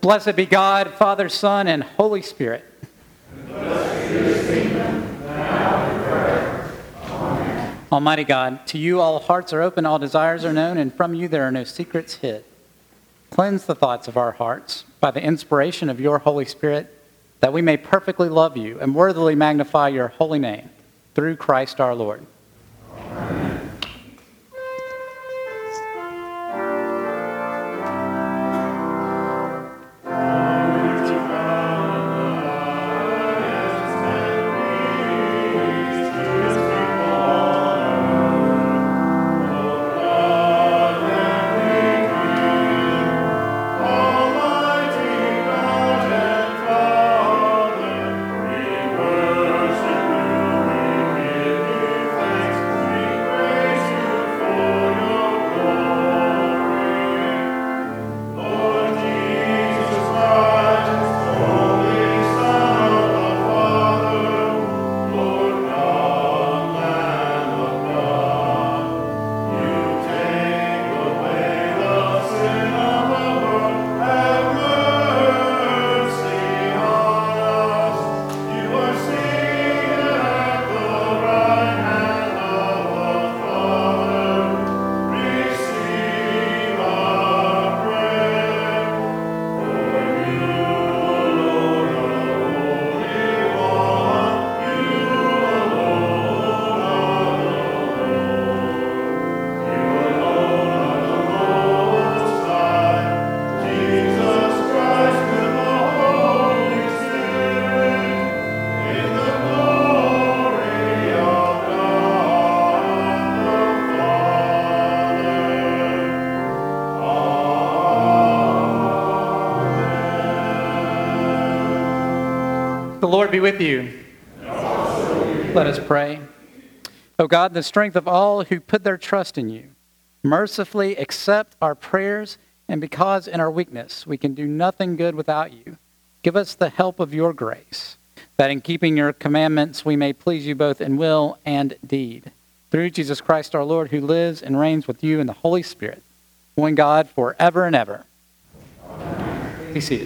Blessed be God, Father, Son, and Holy Spirit. Almighty God, to you all hearts are open, all desires are known, and from you there are no secrets hid. Cleanse the thoughts of our hearts by the inspiration of your Holy Spirit, that we may perfectly love you and worthily magnify your holy name, through Christ our Lord. Amen. The Lord be with you. Let us pray. O God, the strength of all who put their trust in you, mercifully accept our prayers, and because in our weakness we can do nothing good without you, give us the help of your grace, that in keeping your commandments we may please you both in will and deed. Through Jesus Christ our Lord, who lives and reigns with you in the Holy Spirit, one God forever and ever. Amen. Be seated.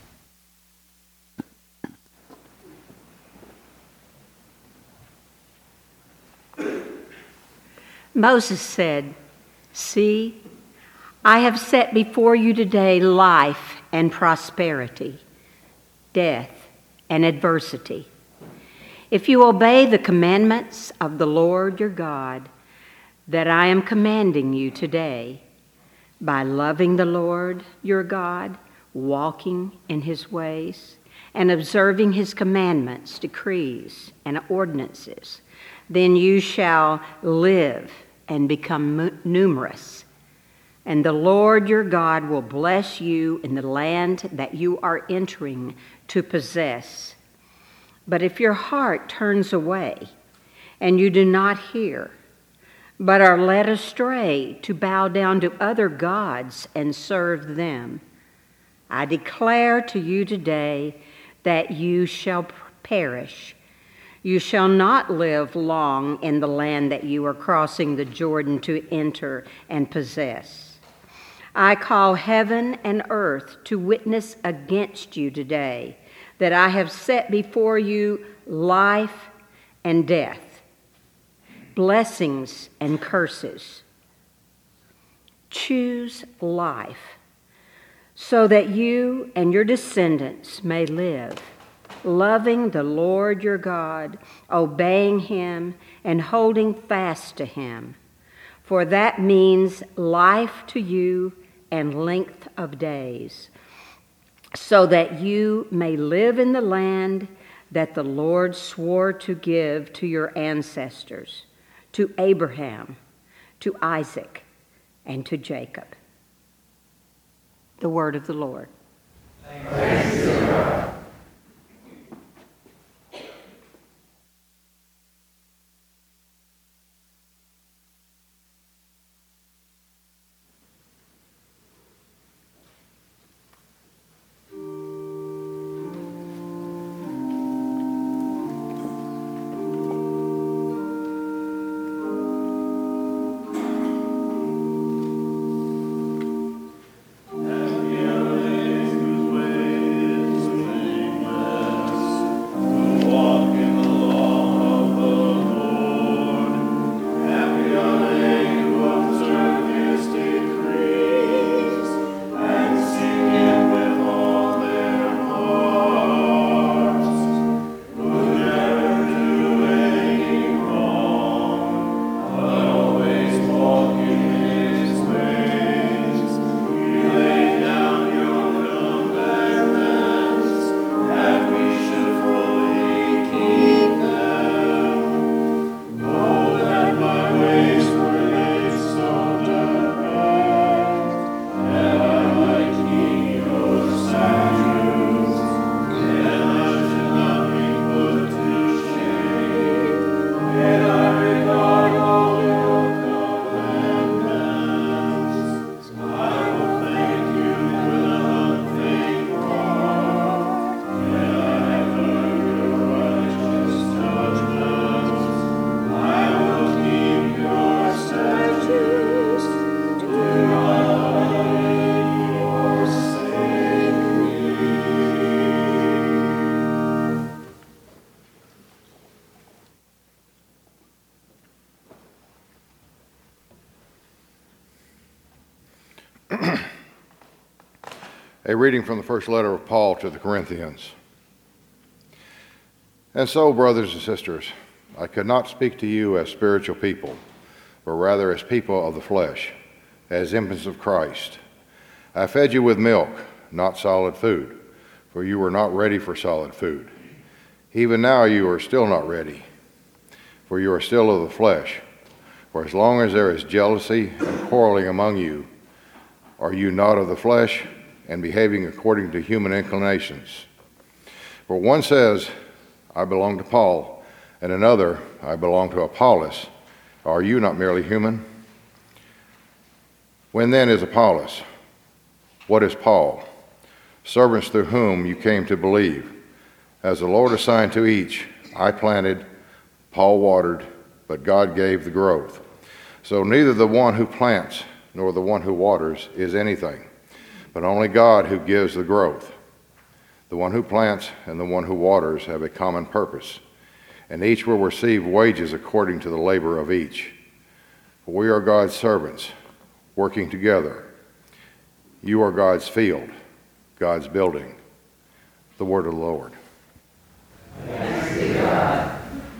Moses said, "See, I have set before you today life and prosperity, death and adversity. If you obey the commandments of the Lord your God that I am commanding you today, by loving the Lord your God, walking in his ways, and observing his commandments, decrees, and ordinances, then you shall live and become numerous. And the Lord your God will bless you in the land that you are entering to possess. But if your heart turns away, and you do not hear, but are led astray to bow down to other gods and serve them, I declare to you today that you shall perish. You shall not live long in the land that you are crossing the Jordan to enter and possess. I call heaven and earth to witness against you today that I have set before you life and death, blessings and curses. Choose life so that you and your descendants may live, loving the Lord your God, obeying him, and holding fast to him. For that means life to you and length of days, so that you may live in the land that the Lord swore to give to your ancestors, to Abraham, to Isaac, and to Jacob." The word of the Lord. Thanks be to God. Whose A reading from the first letter of Paul to the Corinthians. And so, brothers and sisters, I could not speak to you as spiritual people, but rather as people of the flesh, as infants of Christ. I fed you with milk, not solid food, for you were not ready for solid food. Even now you are still not ready, for you are still of the flesh. For as long as there is jealousy and quarreling among you, are you not of the flesh and behaving according to human inclinations? For one says, I belong to Paul, and another, I belong to Apollos. Are you not merely human? When then is Apollos? What is Paul? Servants through whom you came to believe. As the Lord assigned to each, I planted, Paul watered, but God gave the growth. So neither the one who plants nor the one who waters is anything, but only God who gives the growth. The one who plants and the one who waters have a common purpose, and each will receive wages according to the labor of each. For we are God's servants, working together. You are God's field, God's building. The word of the Lord. Thanks be to God.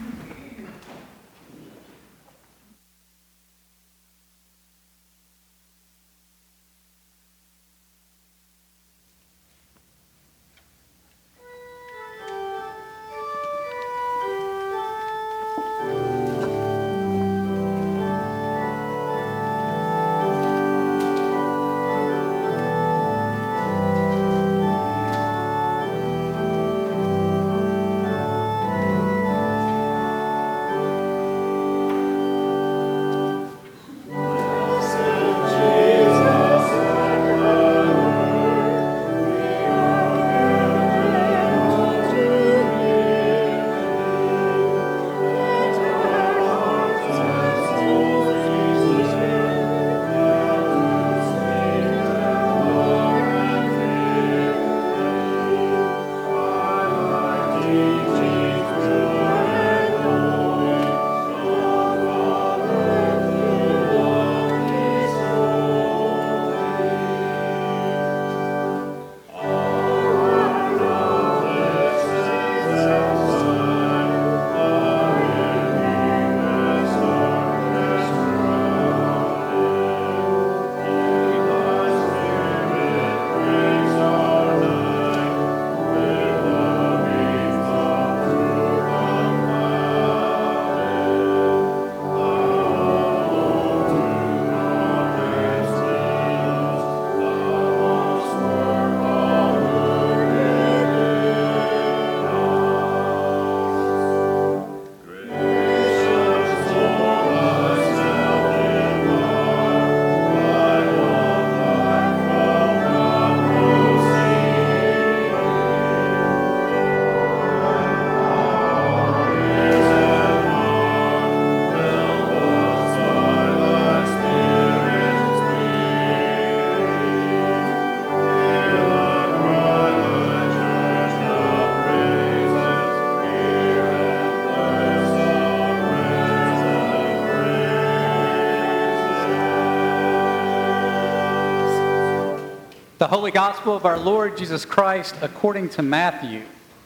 The Holy Gospel of our Lord Jesus Christ according to Matthew.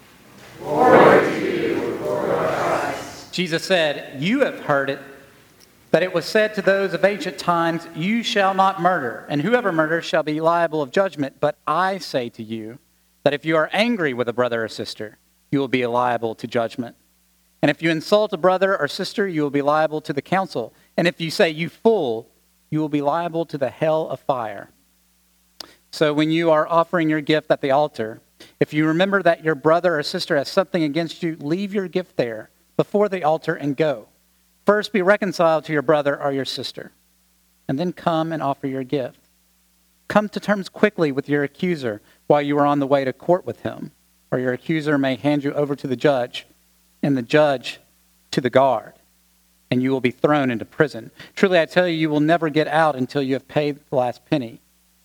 Glory to you, Lord Christ. Jesus said, "You have heard it, that it was said to those of ancient times, 'You shall not murder, and whoever murders shall be liable of judgment.' But I say to you that if you are angry with a brother or sister, you will be liable to judgment. And if you insult a brother or sister, you will be liable to the council. And if you say, 'You fool,' you will be liable to the hell of fire. So when you are offering your gift at the altar, if you remember that your brother or sister has something against you, leave your gift there before the altar and go. First be reconciled to your brother or your sister, and then come and offer your gift. Come to terms quickly with your accuser while you are on the way to court with him, or your accuser may hand you over to the judge, and the judge to the guard, and you will be thrown into prison. Truly I tell you, you will never get out until you have paid the last penny.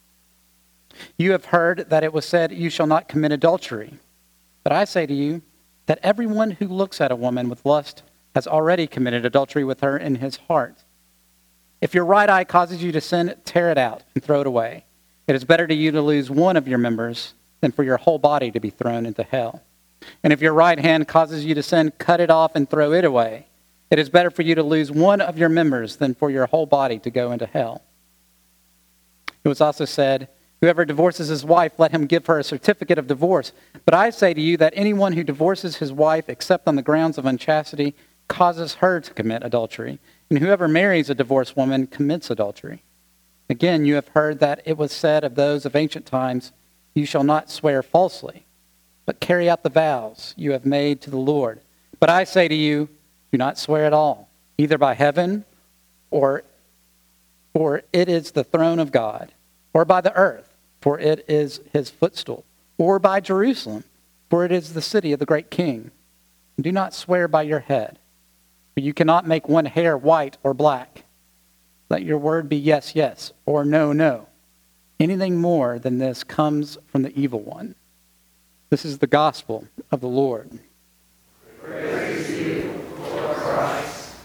You have heard that it was said, 'You shall not commit adultery.' But I say to you that everyone who looks at a woman with lust has already committed adultery with her in his heart. If your right eye causes you to sin, tear it out and throw it away. It is better to you to lose one of your members than for your whole body to be thrown into hell. And if your right hand causes you to sin, cut it off and throw it away. It is better for you to lose one of your members than for your whole body to go into hell. It was also said, whoever divorces his wife, let him give her a certificate of divorce. But I say to you that anyone who divorces his wife except on the grounds of unchastity causes her to commit adultery. And whoever marries a divorced woman commits adultery. Again, you have heard that it was said of those of ancient times, you shall not swear falsely, but carry out the vows you have made to the Lord. But I say to you, do not swear at all, either by heaven, or for it is the throne of God, or by the earth, for it is his footstool, or by Jerusalem, for it is the city of the great king. Do not swear by your head, for you cannot make one hair white or black. Let your word be yes, yes, or no, no. Anything more than this comes from the evil one. This is the gospel of the Lord. Praise you, Lord Christ.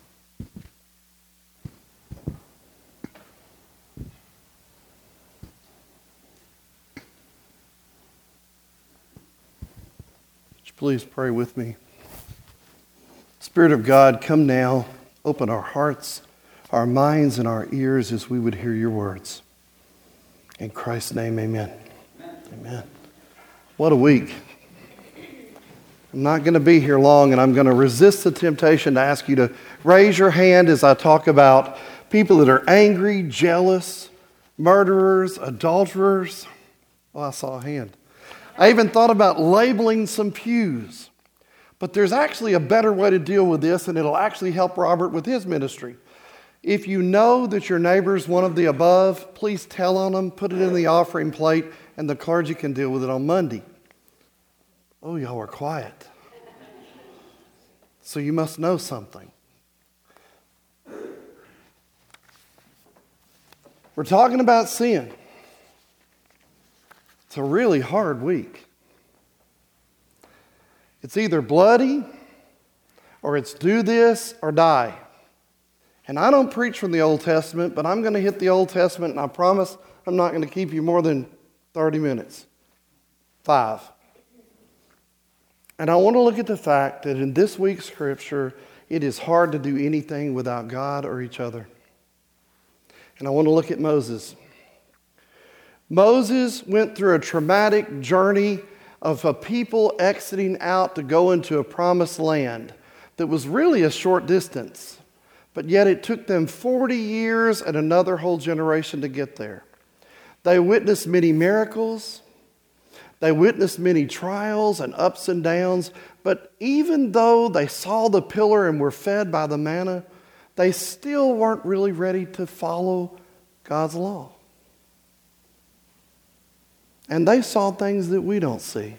Would you please pray with me? Spirit of God, come now, open our hearts, our minds, and our ears as we would hear your words. In Christ's name, amen. Amen. What a week. I'm not going to be here long, and I'm going to resist the temptation to ask you to raise your hand as I talk about people that are angry, jealous, murderers, adulterers. Oh, I saw a hand. I even thought about labeling some pews. But there's actually a better way to deal with this, and it'll actually help Robert with his ministry. If you know that your neighbor's one of the above, please tell on them, put it in the offering plate, and the clergy can deal with it on Monday. Oh, y'all are quiet. So you must know something. We're talking about sin. It's a really hard week. It's either bloody or it's do this or die. And I don't preach from the Old Testament, but I'm going to hit the Old Testament, and I promise I'm not going to keep you more than 30 minutes. 5. And I want to look at the fact that in this week's scripture, it is hard to do anything without God or each other. And I want to look at Moses. Moses went through a traumatic journey of a people exiting out to go into a promised land that was really a short distance. But yet it took them 40 years and another whole generation to get there. They witnessed many miracles. They witnessed many trials and ups and downs. But even though they saw the pillar and were fed by the manna, they still weren't really ready to follow God's law. And they saw things that we don't see.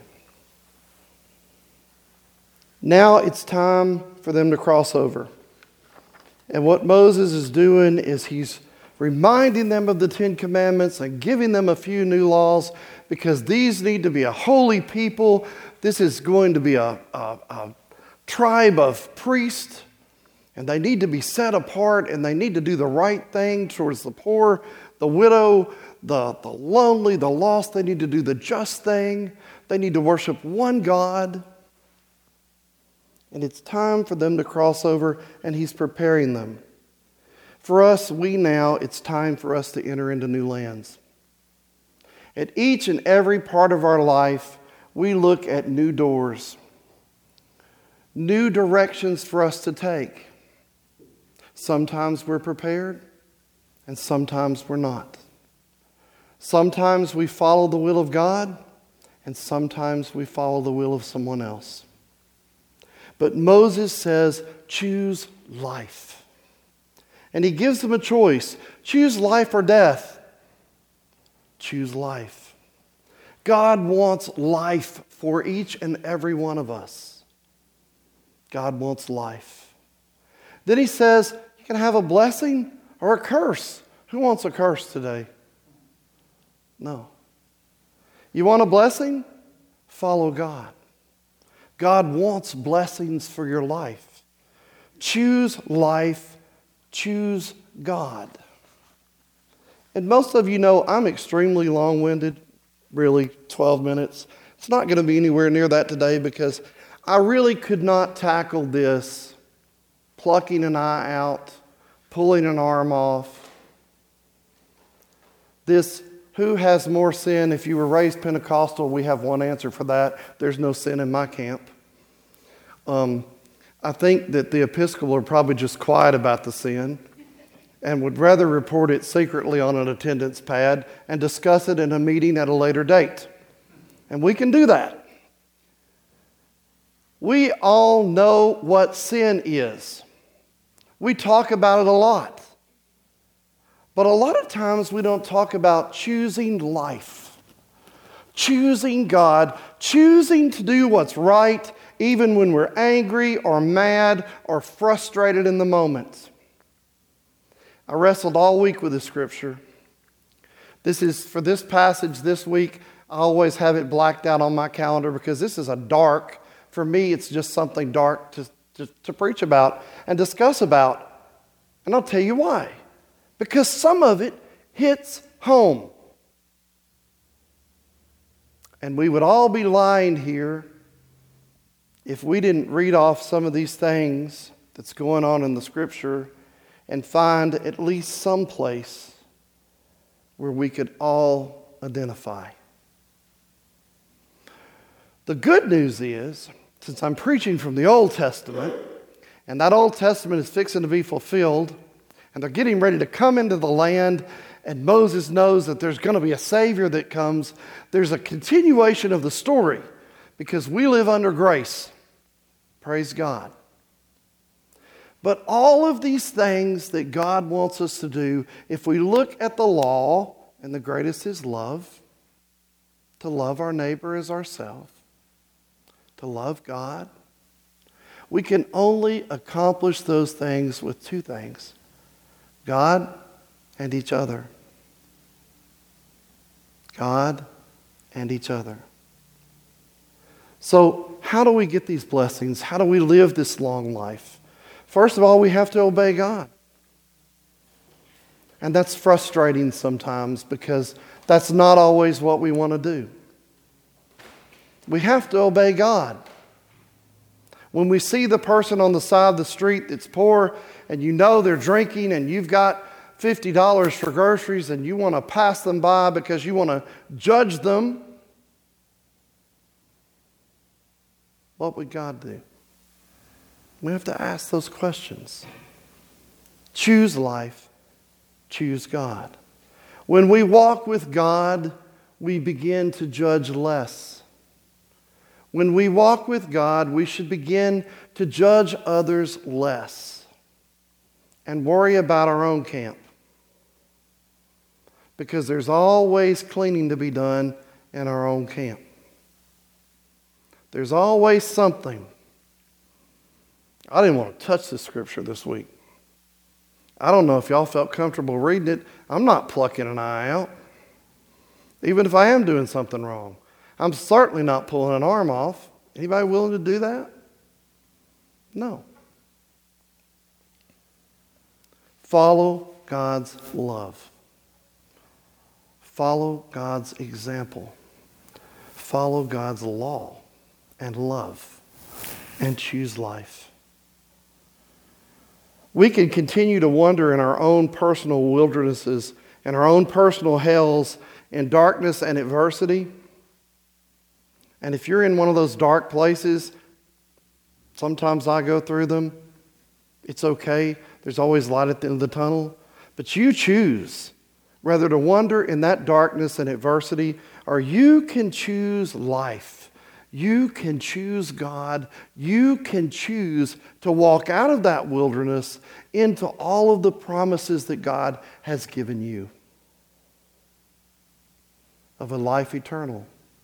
Now it's time for them to cross over. And what Moses is doing is he's reminding them of the 10 Commandments and giving them a few new laws because these need to be a holy people. This is going to be a tribe of priests, and they need to be set apart, and they need to do the right thing towards the poor, the widow, the lonely, the lost. They need to do the just thing. They need to worship one God. And it's time for them to cross over, and he's preparing them. For us, it's time for us to enter into new lands. At each and every part of our life, we look at new doors, new directions for us to take. Sometimes we're prepared, and sometimes we're not. Sometimes we follow the will of God, and sometimes we follow the will of someone else. But Moses says, choose life. And he gives them a choice. Choose life or death. Choose life. God wants life for each and every one of us. God wants life. Then he says, you can have a blessing or a curse. Who wants a curse today? No. You want a blessing? Follow God. God wants blessings for your life. Choose life. Choose God. And most of you know I'm extremely long-winded, really, 12 minutes. It's not going to be anywhere near that today because I really could not tackle this, plucking an eye out, pulling an arm off. This, who has more sin? If you were raised Pentecostal, we have one answer for that. There's no sin in my camp. I think that the Episcopal are probably just quiet about the sin and would rather report it secretly on an attendance pad and discuss it in a meeting at a later date. And we can do that. We all know what sin is. We talk about it a lot. But a lot of times we don't talk about choosing life, choosing God, choosing to do what's right even when we're angry or mad or frustrated in the moment. I wrestled all week with the scripture. This is, for this passage this week, I always have it blacked out on my calendar because this is a dark, for me it's just something dark to preach about and discuss about. And I'll tell you why. Because some of it hits home. And we would all be lying here if we didn't read off some of these things that's going on in the scripture and find at least some place where we could all identify. The good news is, since I'm preaching from the Old Testament, and that Old Testament is fixing to be fulfilled, and they're getting ready to come into the land, and Moses knows that there's going to be a Savior that comes, there's a continuation of the story because we live under grace. Praise God. But all of these things that God wants us to do, if we look at the law, and the greatest is love, to love our neighbor as ourselves, to love God, we can only accomplish those things with two things: God and each other. God and each other. So, how do we get these blessings? How do we live this long life? First of all, we have to obey God. And that's frustrating sometimes because that's not always what we want to do. We have to obey God. When we see the person on the side of the street that's poor and you know they're drinking and you've got $50 for groceries and you want to pass them by because you want to judge them, what would God do? We have to ask those questions. Choose life. Choose God. When we walk with God, we begin to judge less. When we walk with God, we should begin to judge others less and worry about our own camp. Because there's always cleaning to be done in our own camp. There's always something. I didn't want to touch this scripture this week. I don't know if y'all felt comfortable reading it. I'm not plucking an eye out. Even if I am doing something wrong. I'm certainly not pulling an arm off. Anybody willing to do that? No. Follow God's love. Follow God's example. Follow God's law and love and choose life. We can continue to wander in our own personal wildernesses and our own personal hells in darkness and adversity. And if you're in one of those dark places, sometimes I go through them. It's okay. There's always light at the end of the tunnel. But you choose whether to wander in that darkness and adversity, or you can choose life. You can choose God. You can choose to walk out of that wilderness into all of the promises that God has given you of a life eternal,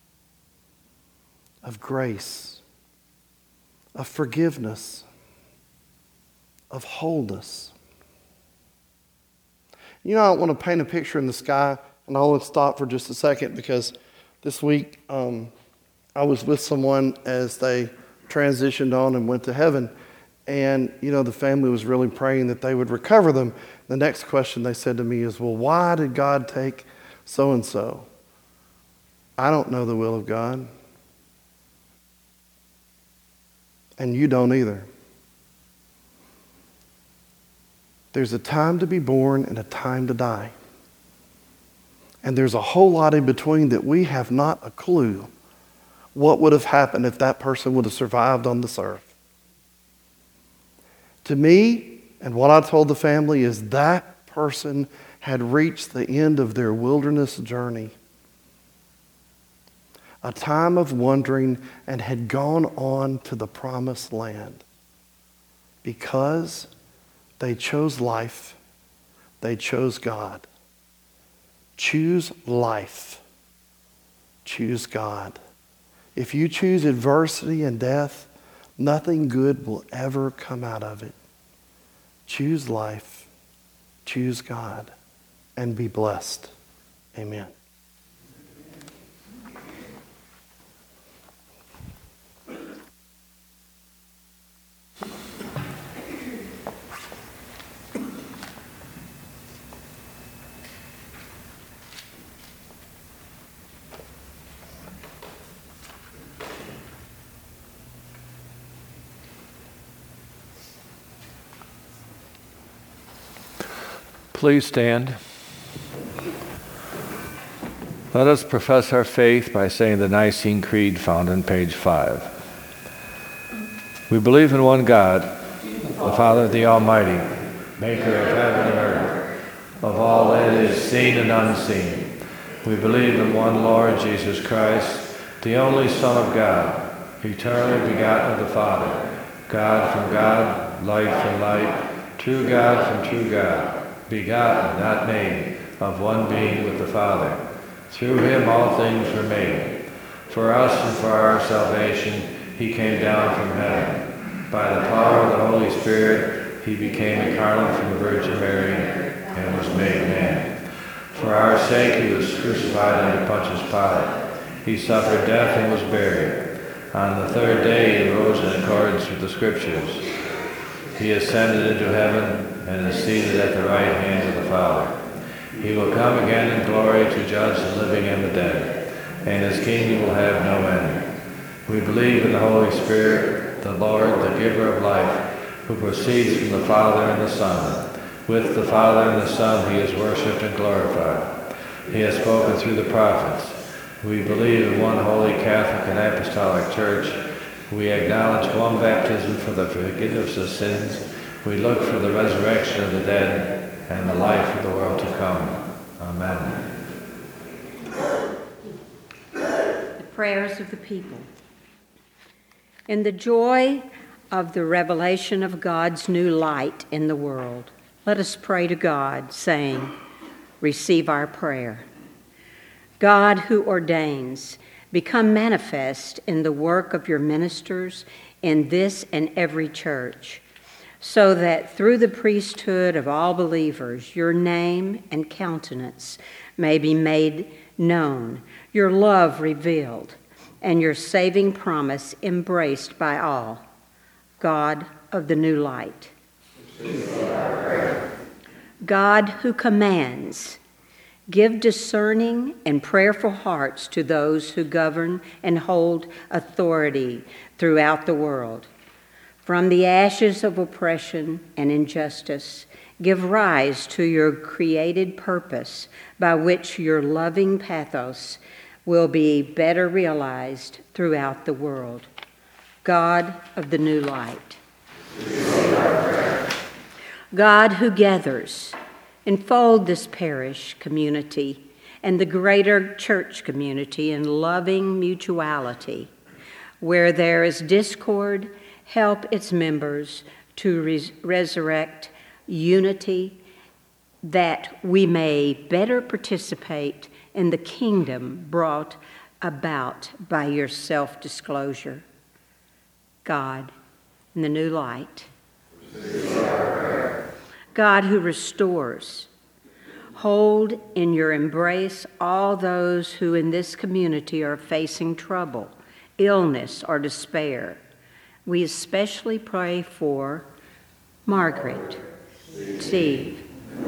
of grace, of forgiveness, of wholeness. You know, I want to paint a picture in the sky, and I want to stop for just a second because this week I was with someone as they transitioned on and went to heaven, and you know the family was really praying that they would recover them. The next question they said to me is, well, why did God take so-and-so? I don't know the will of God. And you don't either. There's a time to be born and a time to die. And there's a whole lot in between that we have not a clue what would have happened if that person would have survived on this earth. To me, and what I told the family, is that person had reached the end of their wilderness journey. A time of wandering, and had gone on to the promised land. Because they chose life, they chose God. Choose life. Choose God. If you choose adversity and death, nothing good will ever come out of it. Choose life. Choose God. And be blessed. Amen. Please stand. Let us profess our faith by saying the Nicene Creed found on page 5. We believe in one God, the Father, the Almighty, maker of heaven and earth, of all that is seen and unseen. We believe in one Lord Jesus Christ, the only Son of God, eternally begotten of the Father, God from God, light from light, true God from true God, begotten, not made, of one being with the Father. Through him all things were made. For us and for our salvation he came down from heaven. By the power of the Holy Spirit he became incarnate from the Virgin Mary and was made man. For our sake he was crucified under Pontius Pilate. He suffered death and was buried. On the third day he rose in accordance with the Scriptures. He ascended into heaven and is seated at the right hand of the Father. He will come again in glory to judge the living and the dead, and his kingdom will have no end. We believe in the Holy Spirit, the Lord, the giver of life, who proceeds from the Father and the Son. With the Father and the Son he is worshipped and glorified. He has spoken through the prophets. We believe in one holy Catholic and Apostolic Church. We acknowledge one baptism for the forgiveness of sins. We look for the resurrection of the dead and the life of the world to come. Amen. The prayers of the people. In the joy of the revelation of God's new light in the world, let us pray to God, saying, receive our prayer. God, who ordains, become manifest in the work of your ministers in this and every church, so that through the priesthood of all believers, your name and countenance may be made known, your love revealed, and your saving promise embraced by all. God of the new light. God who commands, give discerning and prayerful hearts to those who govern and hold authority throughout the world. From the ashes of oppression and injustice, give rise to your created purpose by which your loving pathos will be better realized throughout the world. God of the new light. God who gathers, enfold this parish community and the greater church community in loving mutuality. Where there is discord, help its members to resurrect unity, that we may better participate in the kingdom brought about by your self-disclosure. God, in the new light. God who restores, hold in your embrace all those who in this community are facing trouble, illness, or despair. We especially pray for Margaret, Steve,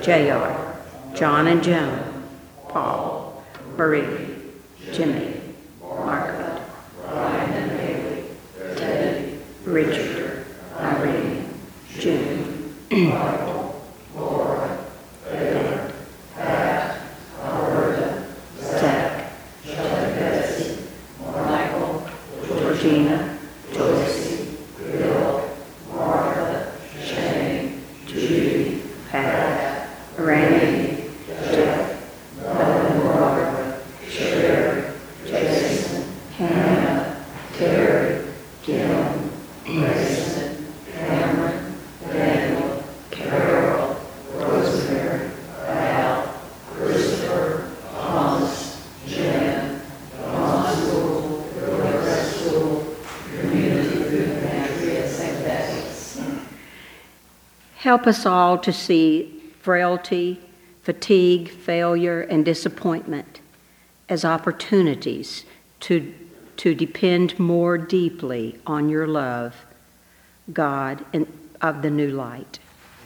J.R., John and Joan, Paul, Marie, Jimmy, Margaret, Ryan and Haley, Teddy, Richard, Irene, June, Michael, Laura, David, Pat, Alberta, Zach, Shelley Betsy, Michael, Georgina, Joyce, Bill, Martha, Shane, Judy, Pat, Randy, Jeff, Melvin, Robert, Sherry, Jason, Hannah, Terry, Jim, Grayson, Cameron, Daniel, Carol, Rosemary, Al, Christopher, Thomas, Jen, Dawn School, Progress School, Community Food Pantry at St. Betty's. Help us all to see frailty, fatigue, failure, and disappointment as opportunities to depend more deeply on your love, God, and of the new light.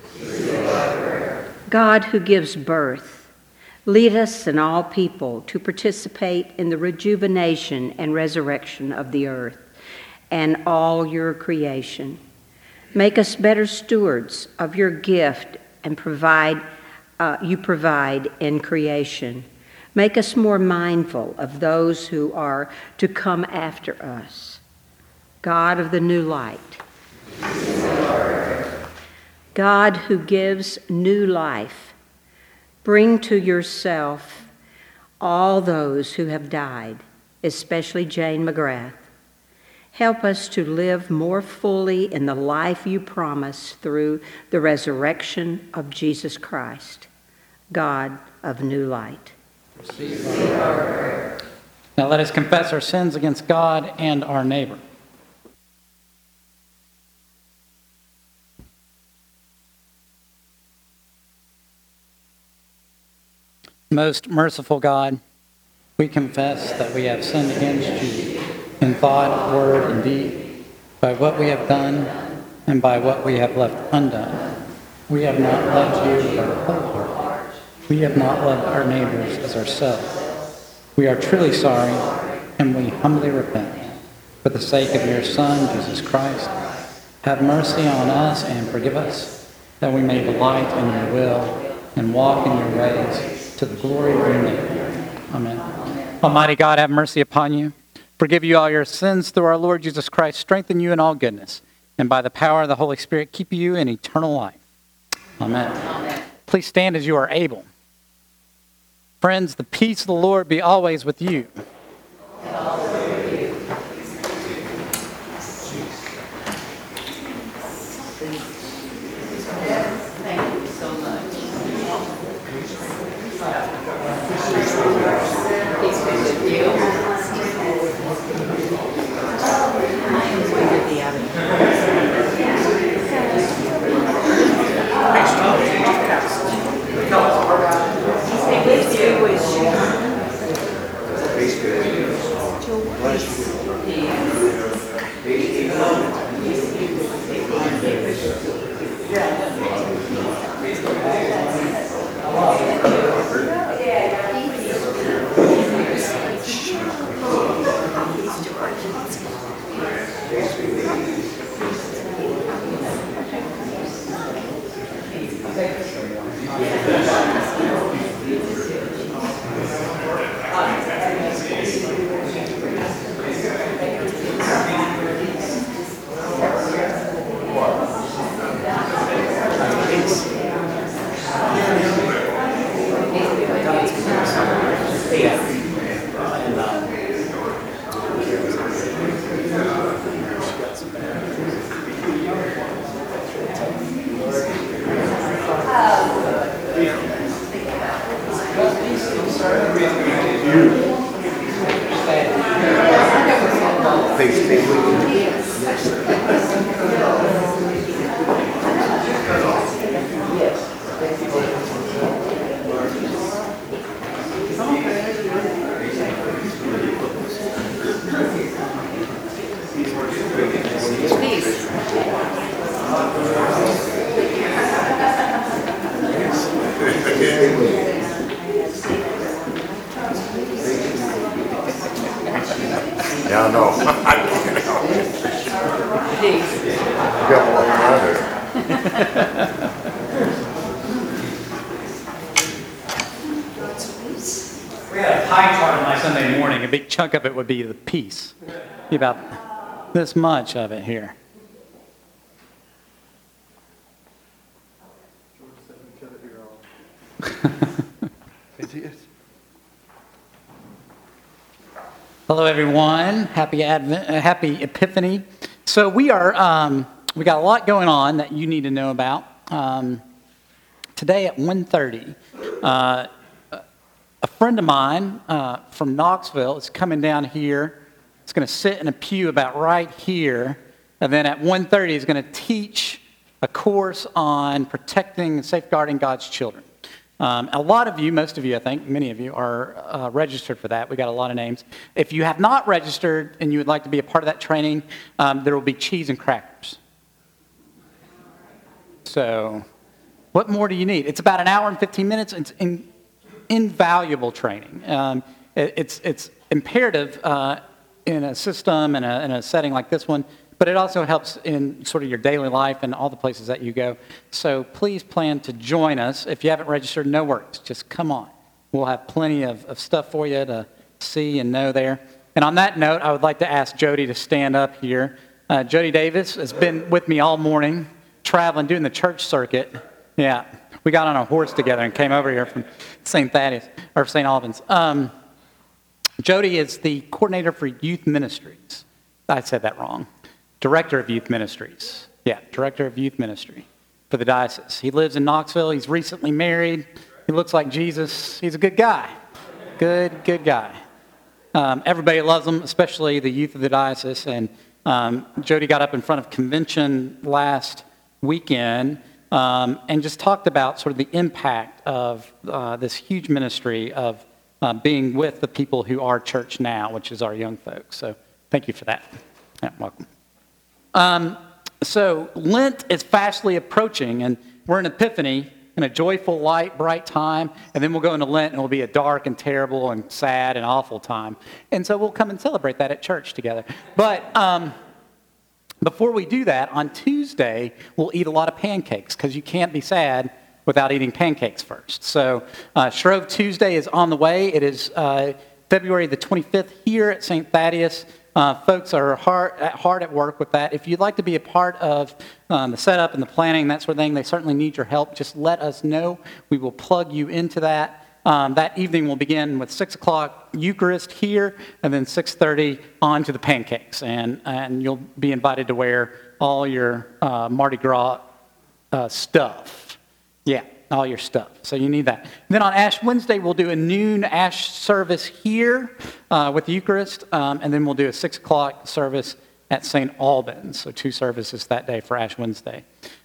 God, who gives birth, lead us and all people to participate in the rejuvenation and resurrection of the earth and all your creation. Make us better stewards of your gift and you provide in creation. Make us more mindful of those who are to come after us. God of the new light. God who gives new life, bring to yourself all those who have died, especially Jane McGrath. Help us to live more fully in the life you promise through the resurrection of Jesus Christ, God of new light. Now let us confess our sins against God and our neighbor. Most merciful God, we confess that we have sinned against you in thought, word, and deed, by what we have done and by what we have left undone. We have not loved you with our whole heart. We have not loved our neighbors as ourselves. We are truly sorry, and we humbly repent. For the sake of your Son, Jesus Christ, have mercy on us and forgive us, that we may delight in your will and walk in your ways to the glory of your name. Amen. Almighty God, have mercy upon you. Forgive you all your sins through our Lord Jesus Christ. Strengthen you in all goodness. And by the power of the Holy Spirit, keep you in eternal life. Amen. Amen. Please stand as you are able. Friends, the peace of the Lord be always with you. And also with you. Thank you so much. Peace be with you. I am going to be out of we had a pie chart on my Sunday morning, a big chunk of it would be the piece. Be about this much of it here. It is. Hello, everyone. Happy Advent, happy Epiphany. So we got a lot going on that you need to know about. Today at 1:30, a friend of mine from Knoxville is coming down here. It's going to sit in a pew about right here, and then at 1:30 he's going to teach a course on protecting and safeguarding God's children. A lot of you, most of you, I think, many of you are registered for that. We got a lot of names. If you have not registered and you would like to be a part of that training, there will be cheese and crackers. So, what more do you need? It's about an hour and 15 minutes. It's invaluable training. It's imperative in a system and in a setting like this one, but it also helps in sort of your daily life and all the places that you go. So please plan to join us. If you haven't registered, no worries. Just come on. We'll have plenty of stuff for you to see and know there. And on that note, I would like to ask Jody to stand up here. Jody Davis has been with me all morning, traveling, doing the church circuit. Yeah, we got on a horse together and came over here from St. Thaddeus, or St. Albans. Jody is the coordinator for youth ministries. I said that wrong. Director of Youth Ministries. Yeah, Director of Youth Ministry for the diocese. He lives in Knoxville. He's recently married. He looks like Jesus. He's a good guy. Good guy. Everybody loves him, especially the youth of the diocese. And Jody got up in front of convention last weekend and just talked about sort of the impact of this huge ministry of being with the people who are church now, which is our young folks. So thank you for that. Yeah, welcome. So Lent is fastly approaching, and we're in Epiphany, in a joyful, light, bright time, and then we'll go into Lent, and it'll be a dark and terrible and sad and awful time. And so we'll come and celebrate that at church together. But before we do that, on Tuesday, we'll eat a lot of pancakes, because you can't be sad without eating pancakes first. So Shrove Tuesday is on the way. It is February the 25th here at St. Thaddeus. Folks are hard at work with that. If you'd like to be a part of the setup and the planning, that sort of thing, they certainly need your help. Just let us know. We will plug you into that. That evening will begin with 6 o'clock Eucharist here, and then 6:30 on to the pancakes. And you'll be invited to wear all your Mardi Gras stuff. Yeah, all your stuff. So you need that. And then on Ash Wednesday, we'll do a noon Ash service here with the Eucharist, and then we'll do a 6 o'clock service at St. Albans. So 2 services that day for Ash Wednesday.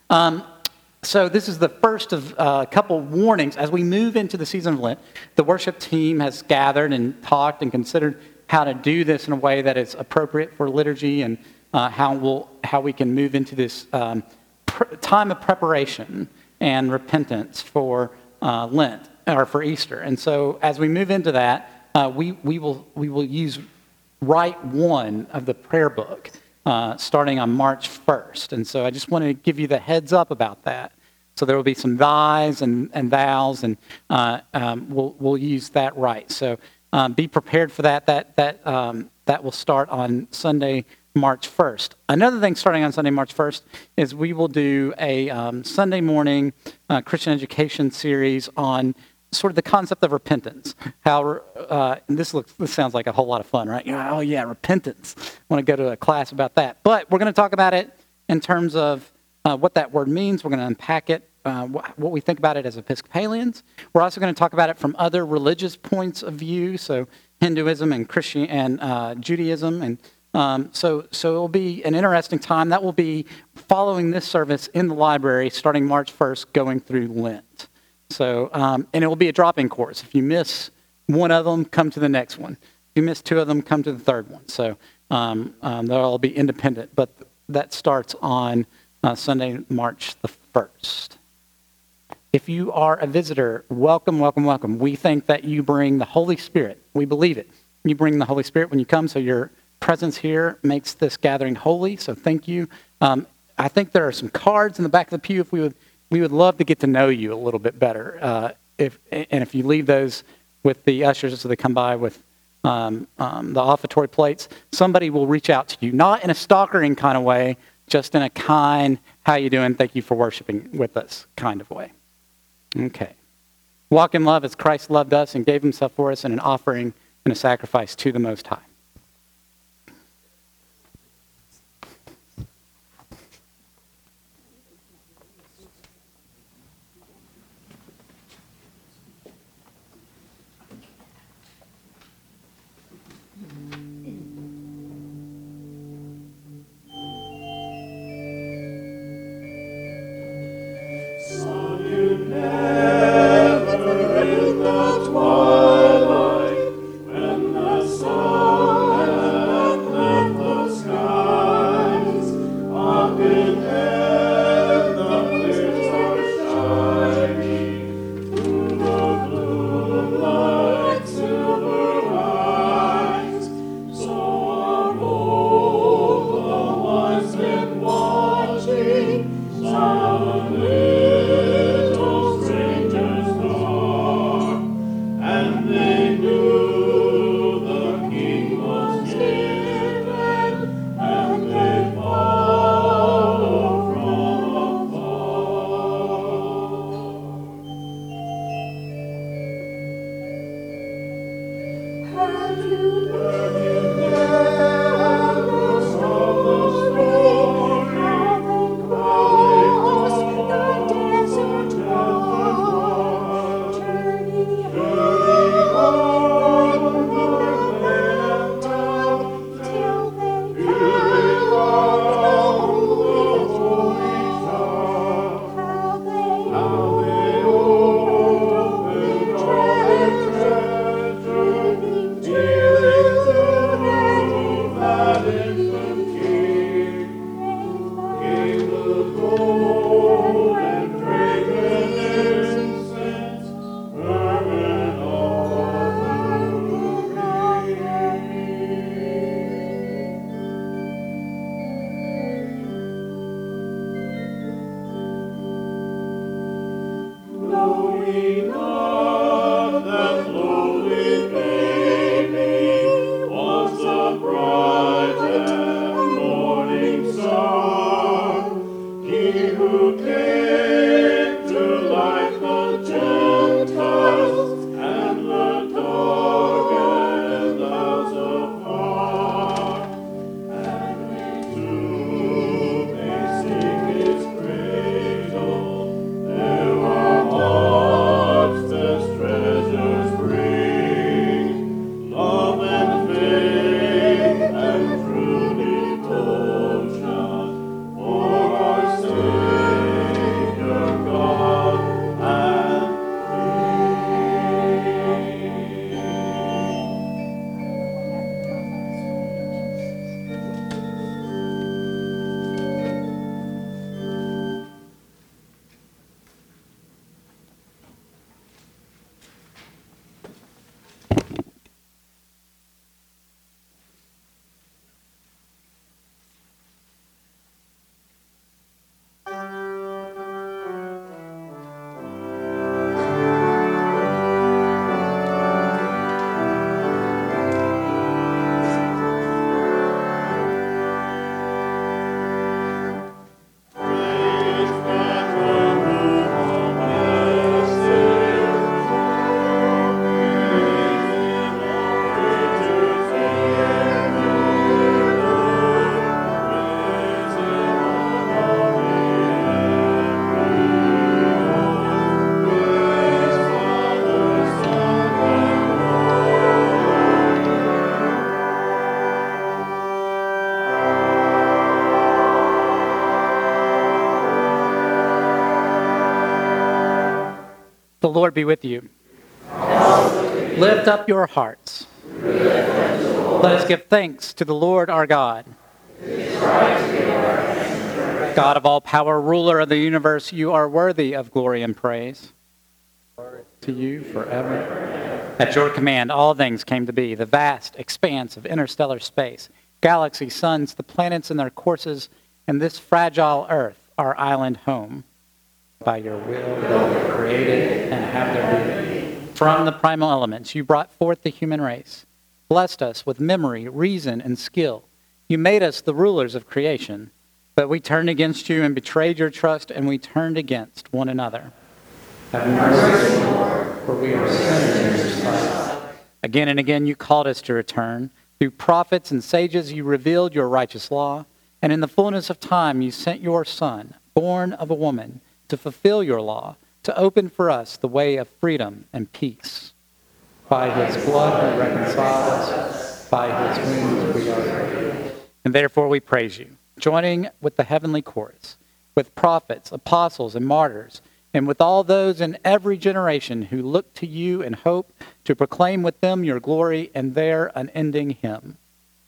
So this is the first of a couple warnings. As we move into the season of Lent, the worship team has gathered and talked and considered how to do this in a way that is appropriate for liturgy and how we can move into this time of preparation and repentance for Lent or for Easter. And so as we move into that, we will use Rite 1 of the prayer book starting on March 1st. And so I just wanted to give you the heads up about that. So there will be some thys and thous, and we'll use that rite. So be prepared for that. That will start on Sunday, March 1st. Another thing starting on Sunday, March 1st, is we will do a Sunday morning Christian education series on sort of the concept of repentance. How this sounds like a whole lot of fun, right? Oh yeah, repentance. I want to go to a class about that. But we're going to talk about it in terms of what that word means. We're going to unpack it, what we think about it as Episcopalians. We're also going to talk about it from other religious points of view, so Hinduism and Christian and Judaism, and so it'll be an interesting time. That will be following this service in the library, starting March 1st, going through Lent. So and it will be a drop-in course. If you miss one of them, come to the next one. If you miss 2 of them, come to the third one. So they'll all be independent, but that starts on Sunday, March the 1st. If you are a visitor, welcome, welcome, welcome. We think that you bring the Holy Spirit. We believe it. You bring the Holy Spirit when you come, so your presence here makes this gathering holy, so thank you. I think there are some cards in the back of the pew. If we would love to get to know you a little bit better. If you leave those with the ushers as they come by with the offertory plates, somebody will reach out to you, not in a stalkering kind of way, just in a kind, how you doing, thank you for worshiping with us kind of way. Okay. Walk in love as Christ loved us and gave himself for us in an offering and a sacrifice to the Most High. The Lord be with you. Lift up your hearts. Let us give thanks to the Lord our God. God of all power, ruler of the universe, you are worthy of glory and praise. Glory to you forever. At your command, all things came to be. The vast expanse of interstellar space, galaxies, suns, the planets and their courses, and this fragile earth, our island home. By your will, they were created and have their being. From the primal elements, you brought forth the human race, blessed us with memory, reason, and skill. You made us the rulers of creation, but we turned against you and betrayed your trust, and we turned against one another. Have mercy, Lord, for we are sinners in your sight. Again and again you called us to return. Through prophets and sages you revealed your righteous law, and in the fullness of time you sent your Son, born of a woman, to fulfill your law, to open for us the way of freedom and peace. By his blood he reconciled us, by his wounds we are healed. And therefore we praise you, joining with the heavenly chorus, with prophets, apostles, and martyrs, and with all those in every generation who look to you in hope to proclaim with them your glory and their unending hymn.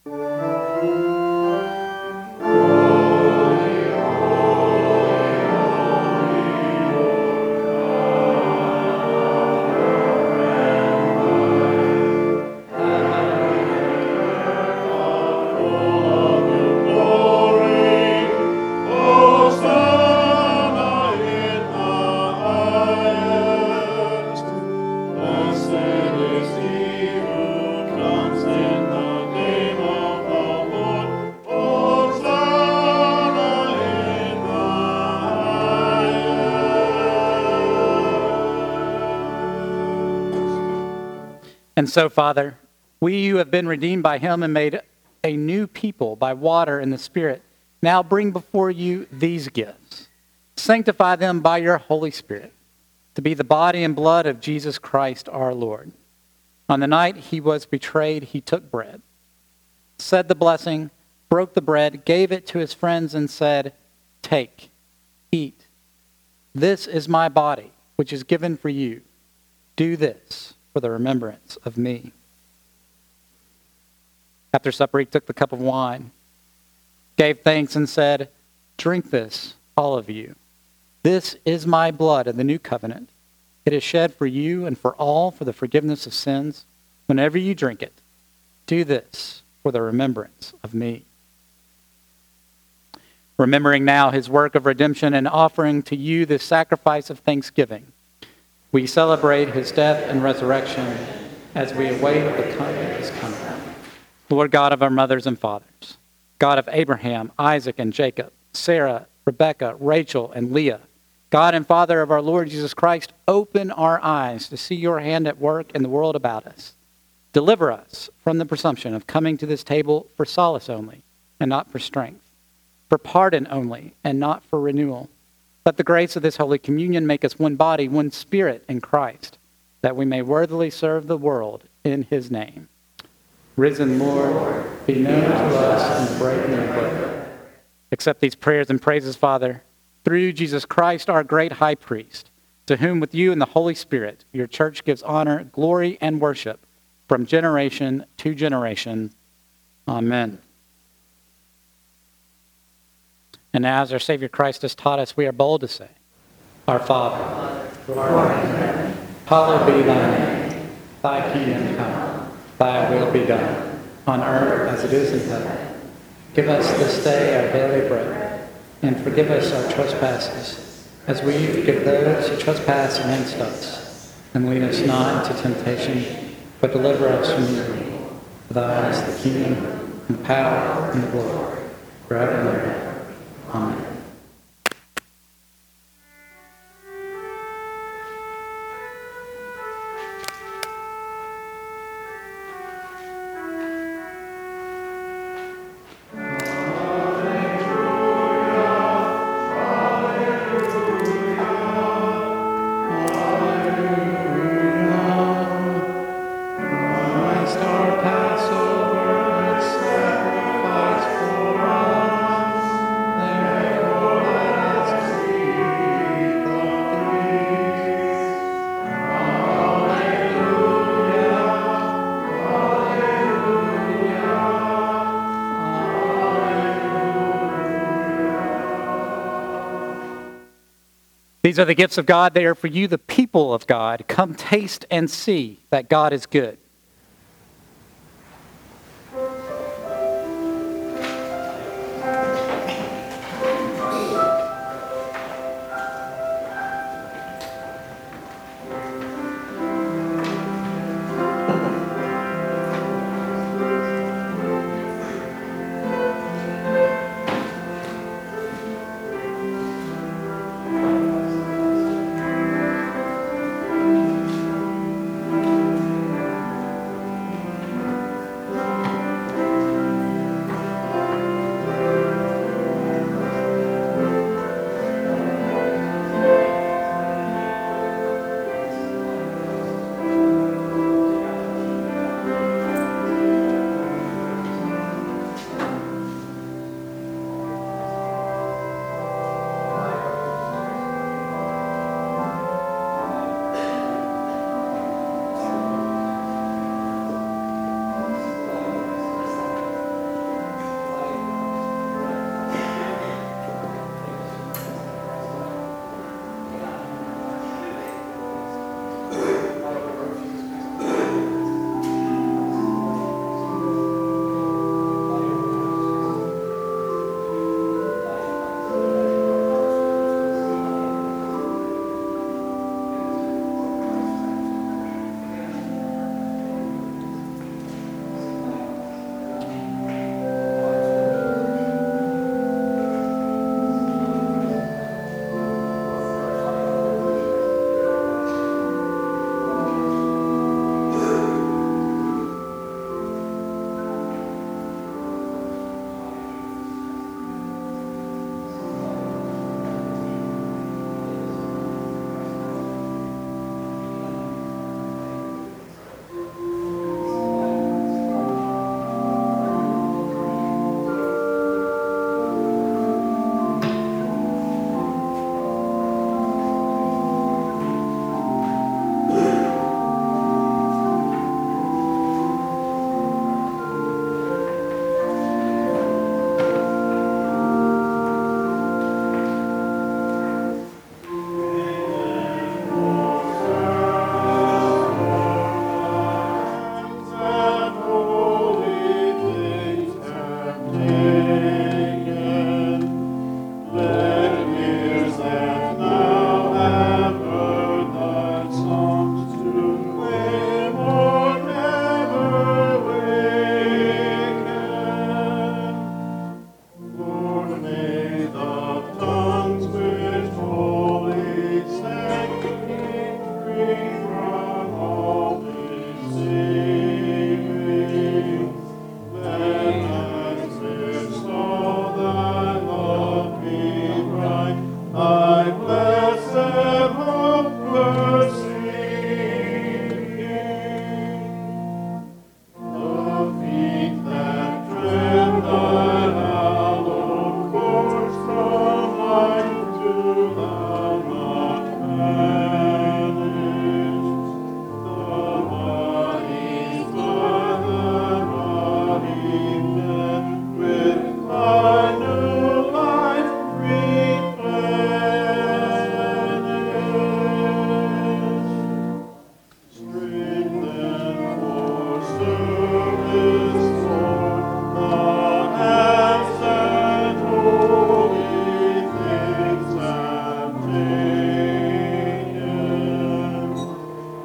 And so, Father, we who have been redeemed by him and made a new people by water and the Spirit, now bring before you these gifts. Sanctify them by your Holy Spirit to be the body and blood of Jesus Christ our Lord. On the night he was betrayed, he took bread, said the blessing, broke the bread, gave it to his friends, and said, "Take, eat. This is my body, which is given for you. Do this for the remembrance of me." After supper, he took the cup of wine, gave thanks, and said, "Drink this, all of you. This is my blood of the new covenant. It is shed for you and for all for the forgiveness of sins. Whenever you drink it, do this for the remembrance of me." Remembering now his work of redemption and offering to you this sacrifice of thanksgiving, we celebrate his death and resurrection as we await the coming of his coming. Lord God of our mothers and fathers, God of Abraham, Isaac, and Jacob, Sarah, Rebekah, Rachel, and Leah, God and Father of our Lord Jesus Christ, open our eyes to see your hand at work in the world about us. Deliver us from the presumption of coming to this table for solace only and not for strength, for pardon only and not for renewal. Let the grace of this Holy Communion make us one body, one spirit in Christ, that we may worthily serve the world in his name. Risen Lord, be known to us in the breaking of bread. Accept these prayers and praises, Father, through Jesus Christ, our great high priest, to whom with you and the Holy Spirit your church gives honor, glory, and worship from generation to generation. Amen. And now, as our Savior Christ has taught us, we are bold to say, Our Father, who art in heaven, hallowed be thy name. Thy kingdom come, thy will be done, on earth as it is in heaven. Give us this day our daily bread, and forgive us our trespasses, as we forgive those who trespass against us. And lead us not into temptation, but deliver us from evil. For thine is the kingdom, and the power, and the glory, forever and ever. Amen. These are the gifts of God. They are for you, the people of God. Come taste and see that God is good.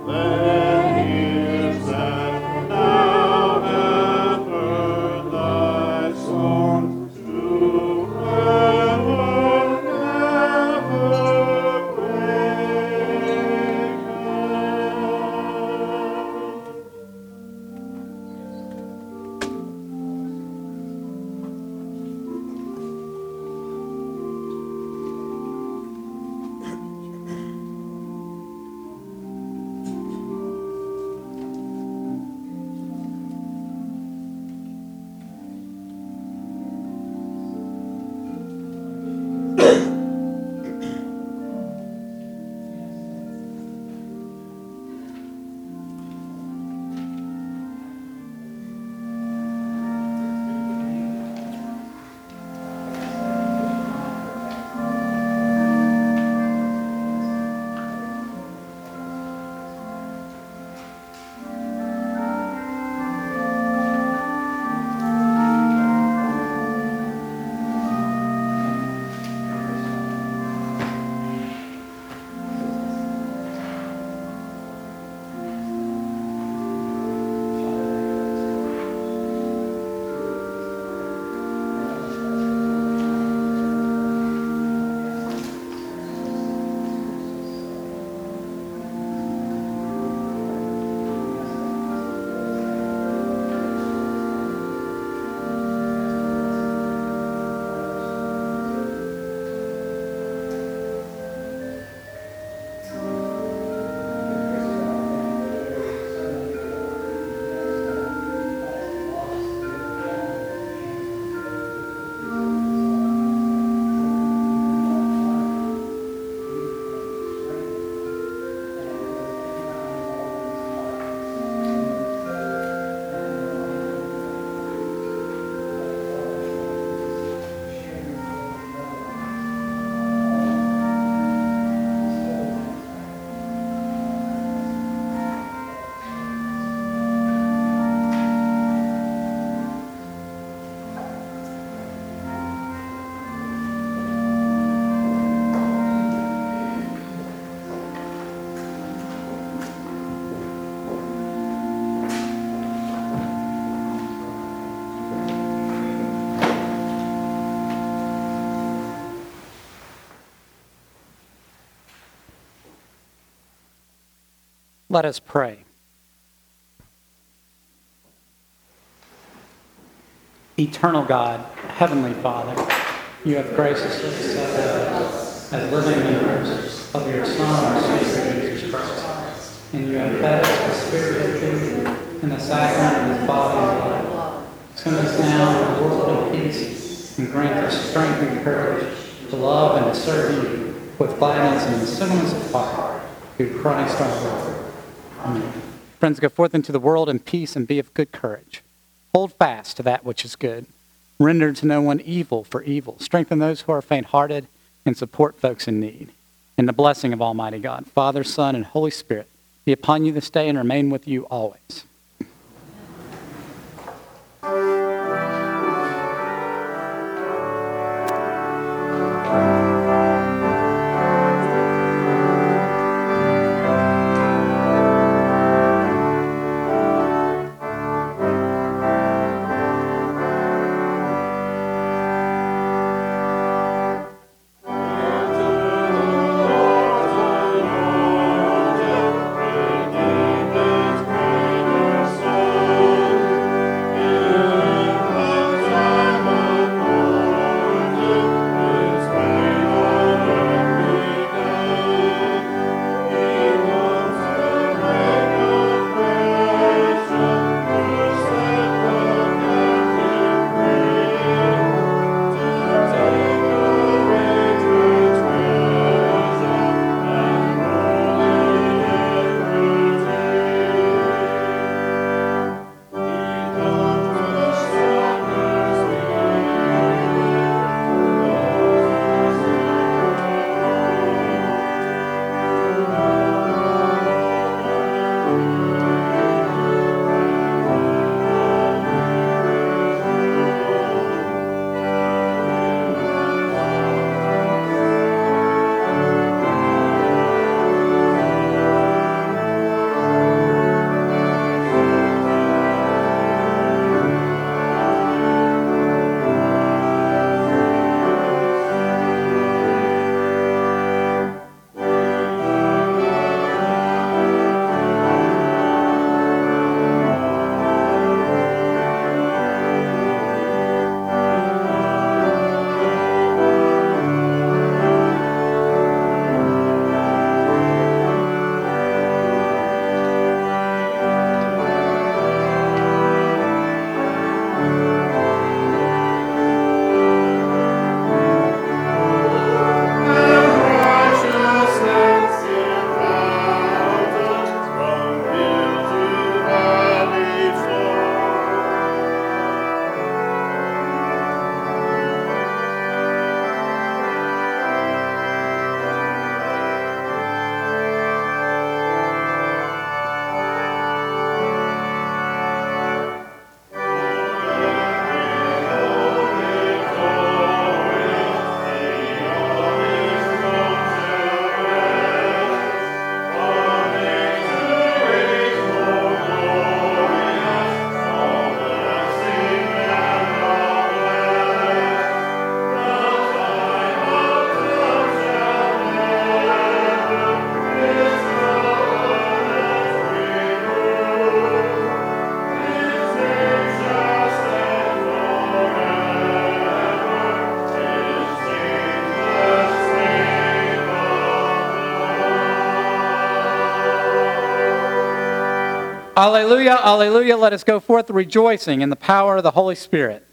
Let us pray. Eternal God, Heavenly Father, you have graciously accepted us as living members of your Son, our Savior, Jesus Christ, and you have fed us with spiritual food in the sacrament of his body and blood. Send us now in the world of peace, and grant us strength and courage to love and to serve you with gladness and singleness of heart, through Christ our Lord. Amen. Friends, go forth into the world in peace and be of good courage. Hold fast to that which is good. Render to no one evil for evil. Strengthen those who are faint-hearted and support folks in need. And the blessing of Almighty God, Father, Son, and Holy Spirit be upon you this day and remain with you always. Alleluia, alleluia. Let us go forth rejoicing in the power of the Holy Spirit.